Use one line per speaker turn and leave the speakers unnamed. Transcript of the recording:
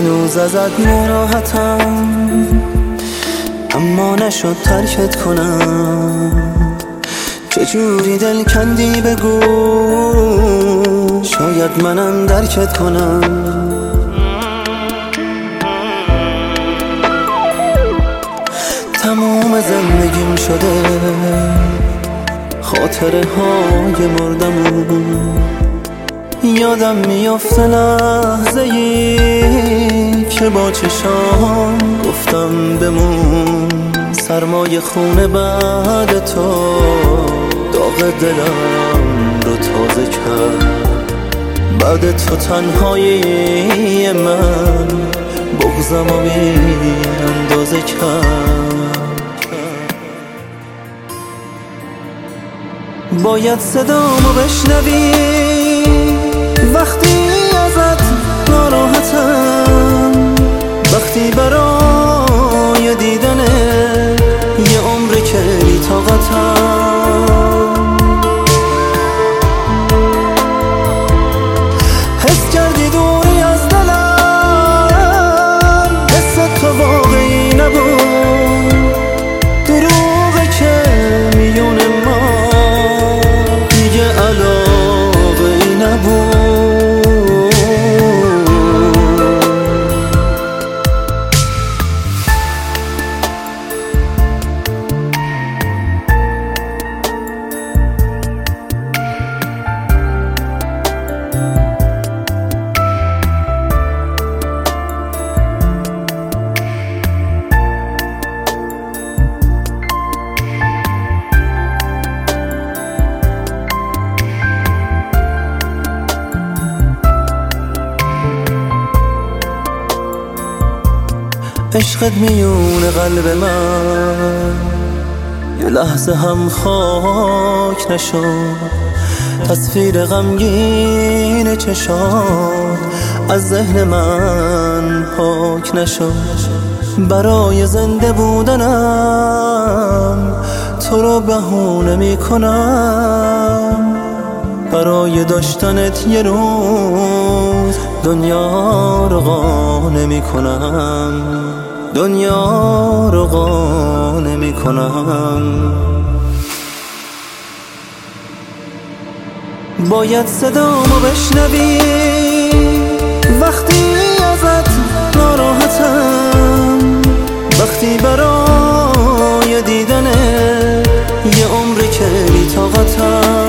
هنوز ازت ناراحتم، اما نشد ترکت کنم. چجوری دل کندی بگو، شاید منم درکت کنم. تموم زندگیم شده خاطره های مردمون، یادم میافته لحظه ای که با چشام گفتم بمون. سرمای خونه بعد تو داغ دلم رو تازه کرد. بعد تو تنهایی من بغضم رو بی اندازه کرد. باید صدامو بشنوی وقتی ازت ناراحتم، وقتی برای دیدن یه عمر که بی طاقتم. حس کردی دوری از دلم، حس تو واقعی نبود. دروغه که میون ما دیگه علاقه ای نبود. عشقت میون قلب من یه لحظه هم خاک نشد. تصویر غمگین چشات از ذهن من پاک نشد. برای زنده بودنم تو رو بهونه میکنم، برای داشتنت یه روز دنیا رو قانع میکنم، دنیا رو قانع میکنم. باید صدامو بشنوی وقتی ازت ناراحتم، وقتی برای دیدن یه عمر که بی طاقتم.